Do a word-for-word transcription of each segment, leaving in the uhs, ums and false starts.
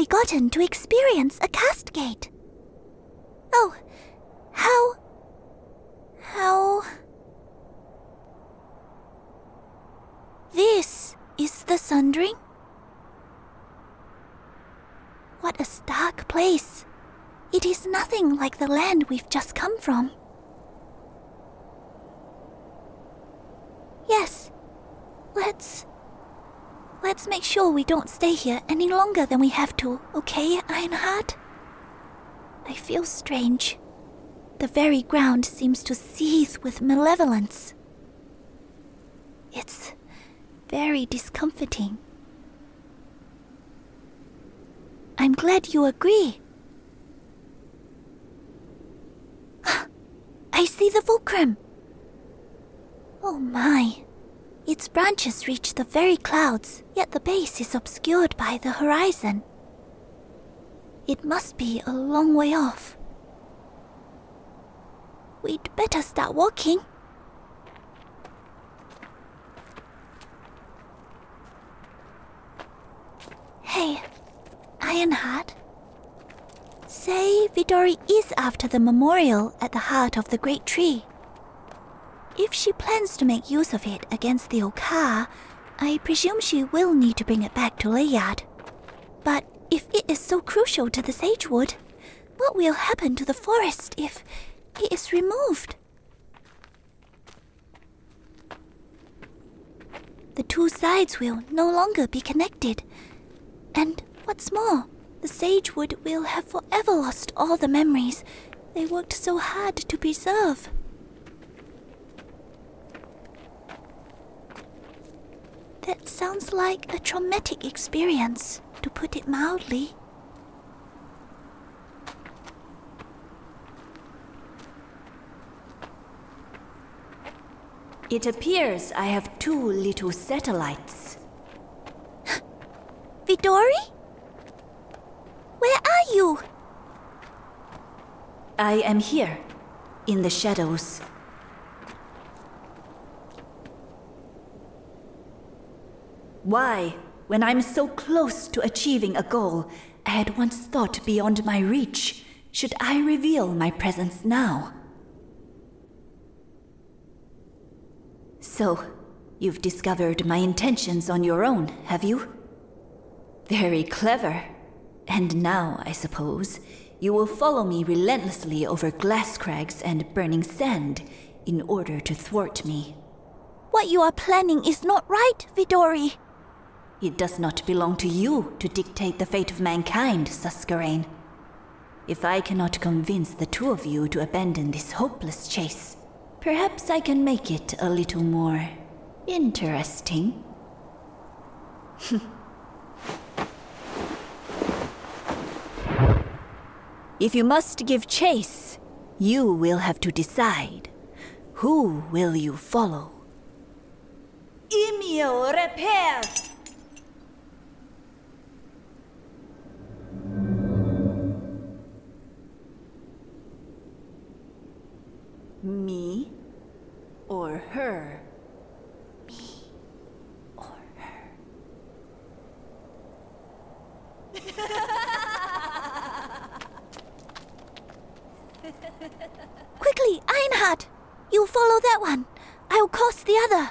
I gotten to experience a Castgate? Oh, how... how... This is the Sundering? What a stark place. It is nothing like the land we've just come from. Yes, let's... Let's make sure we don't stay here any longer than we have to, okay, Ironheart? I feel strange. The very ground seems to seethe with malevolence. It's very discomforting. I'm glad you agree. I see the fulcrum. Oh my. Its branches reach the very clouds, yet the base is obscured by the horizon. It must be a long way off. We'd better start walking. Hey, Ironheart. Say Vidori is after the memorial at the heart of the great tree. If she plans to make use of it against the Oka, I presume she will need to bring it back to Leyard. But if it is so crucial to the Sagewood, what will happen to the forest if it is removed? The two sides will no longer be connected. And what's more, the Sagewood will have forever lost all the memories they worked so hard to preserve. That sounds like a traumatic experience, to put it mildly. It appears I have two little satellites. Vidori? Where are you? I am here, in the shadows. Why, when I'm so close to achieving a goal I had once thought beyond my reach, should I reveal my presence now? So, you've discovered my intentions on your own, have you? Very clever. And now, I suppose, you will follow me relentlessly over glass crags and burning sand in order to thwart me. What you are planning is not right, Vidori. It does not belong to you to dictate the fate of mankind, Suskarain. If I cannot convince the two of you to abandon this hopeless chase, perhaps I can make it a little more interesting. If you must give chase, you will have to decide. Who will you follow? Imio repair! Me or her? Me or her? Quickly, Ironheart! You follow that one. I'll cross the other.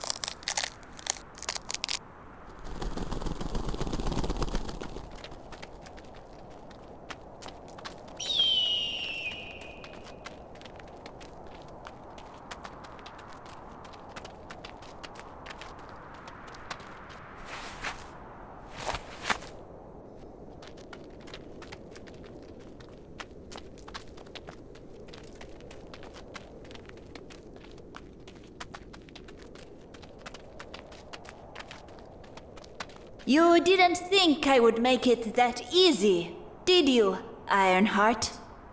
You didn't think I would make it that easy, did you, Ironheart?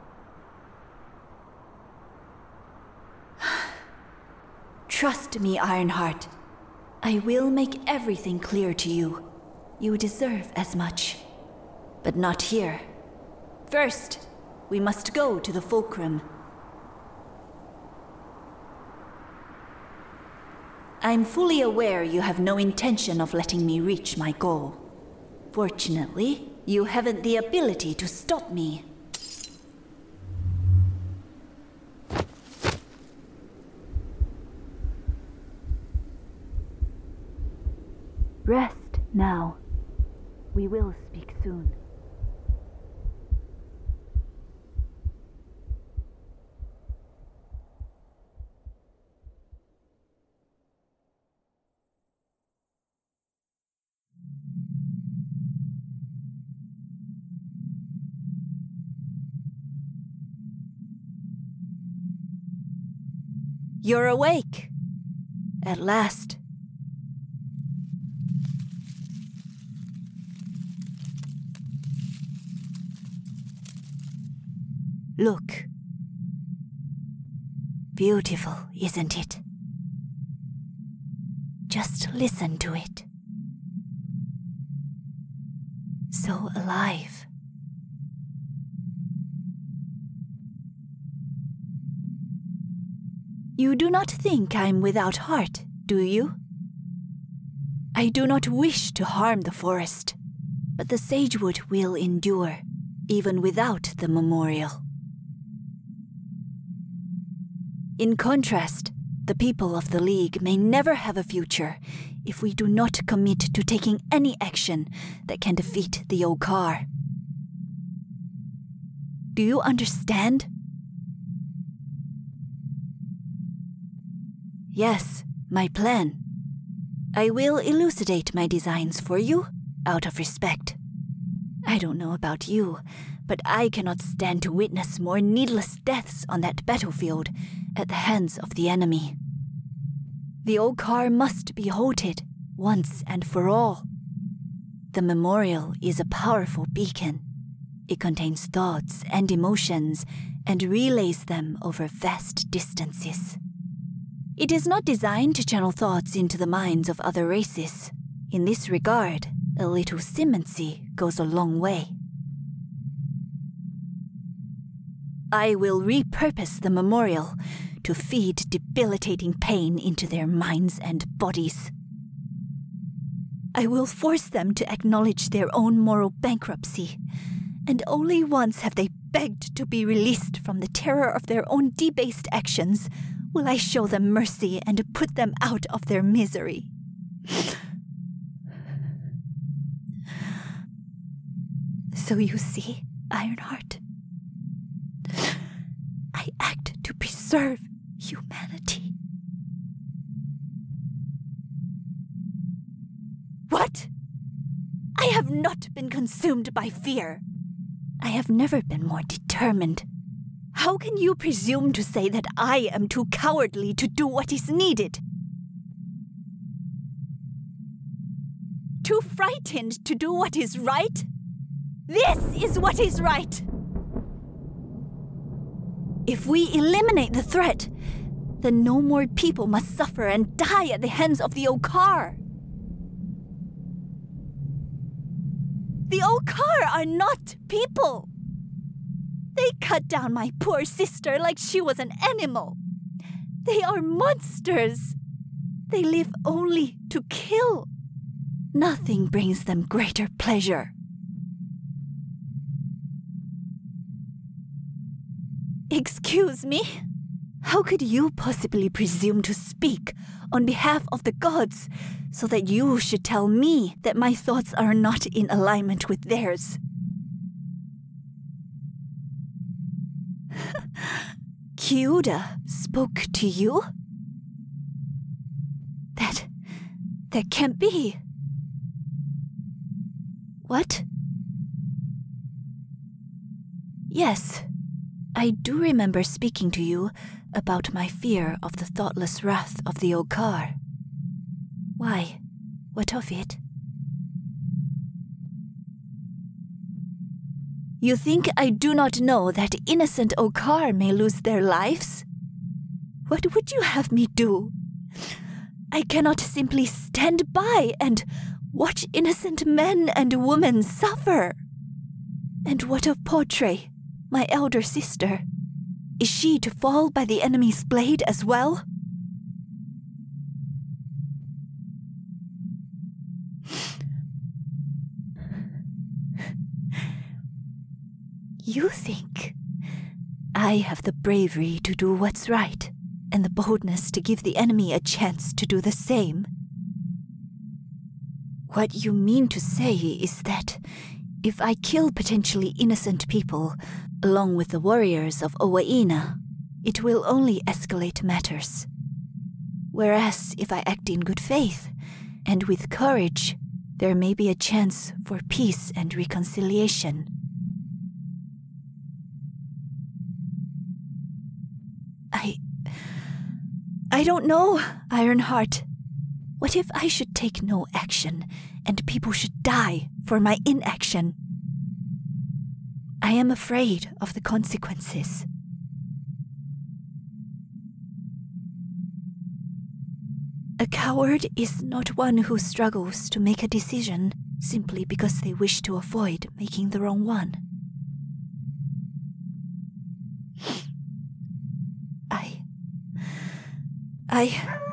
Trust me, Ironheart. I will make everything clear to you. You deserve as much. But not here. First, we must go to the Fulcrum. I'm fully aware you have no intention of letting me reach my goal. Fortunately, You haven't the ability to stop me. Rest now. We will speak soon. You're awake. At last. Look. Beautiful, isn't it? Just listen to it. So alive. You do not think I'm without heart, do you? I do not wish to harm the forest, but the sagewood will endure, even without the memorial. In contrast, the people of the League may never have a future if we do not commit to taking any action that can defeat the Okkar. Do you understand? Yes, my plan. I will elucidate my designs for you, out of respect. I don't know about you, but I cannot stand to witness more needless deaths on that battlefield at the hands of the enemy. The Okkar must be halted, once and for all. The memorial is a powerful beacon. It contains thoughts and emotions and relays them over vast distances. It is not designed to channel thoughts into the minds of other races. In this regard, a little symmetry goes a long way. I will repurpose the memorial to feed debilitating pain into their minds and bodies. I will force them to acknowledge their own moral bankruptcy, and only once have they begged to be released from the terror of their own debased actions will I show them mercy and put them out of their misery. So you see, Ironheart, I act to preserve humanity. What? I have not been consumed by fear. I have never been more determined. How can you presume to say that I am too cowardly to do what is needed? Too frightened to do what is right? This is what is right! If we eliminate the threat, then no more people must suffer and die at the hands of the Okkar. The Okkar are not people. They cut down my poor sister like she was an animal. They are monsters. They live only to kill. Nothing brings them greater pleasure. Excuse me? How could you possibly presume to speak on behalf of the gods so that you should tell me that my thoughts are not in alignment with theirs? Kyuda spoke to you? That... that can't be. What? Yes, I do remember speaking to you about my fear of the thoughtless wrath of the Okkar. Why? What of it? You think I do not know that innocent Okkar may lose their lives? What would you have me do? I cannot simply stand by and watch innocent men and women suffer. And what of Portray, my elder sister? Is she to fall by the enemy's blade as well? You think I have the bravery to do what's right, and the boldness to give the enemy a chance to do the same? What you mean to say is that if I kill potentially innocent people, along with the warriors of Owaina, it will only escalate matters. Whereas if I act in good faith, and with courage, there may be a chance for peace and reconciliation. I... I don't know, Ironheart. What if I should take no action, and people should die for my inaction? I am afraid of the consequences. A coward is not one who struggles to make a decision simply because they wish to avoid making the wrong one. I... I...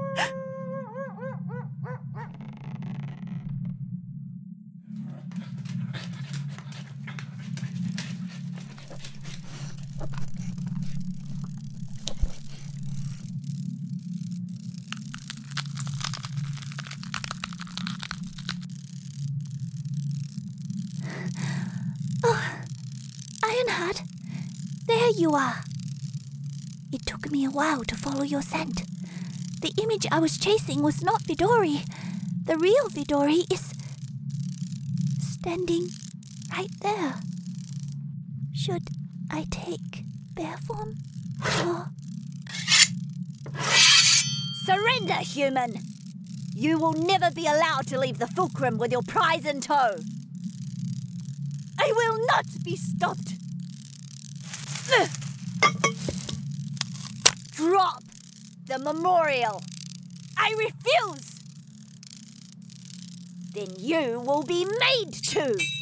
Ironheart, there you are. It took me a while to follow your scent. The image I was chasing was not Vidori. The real Vidori is standing right there. Should I take bear form? Or... Surrender, human! You will never be allowed to leave the fulcrum with your prize in tow. I will not be stopped. Drop the memorial. I refuse. Then you will be made to.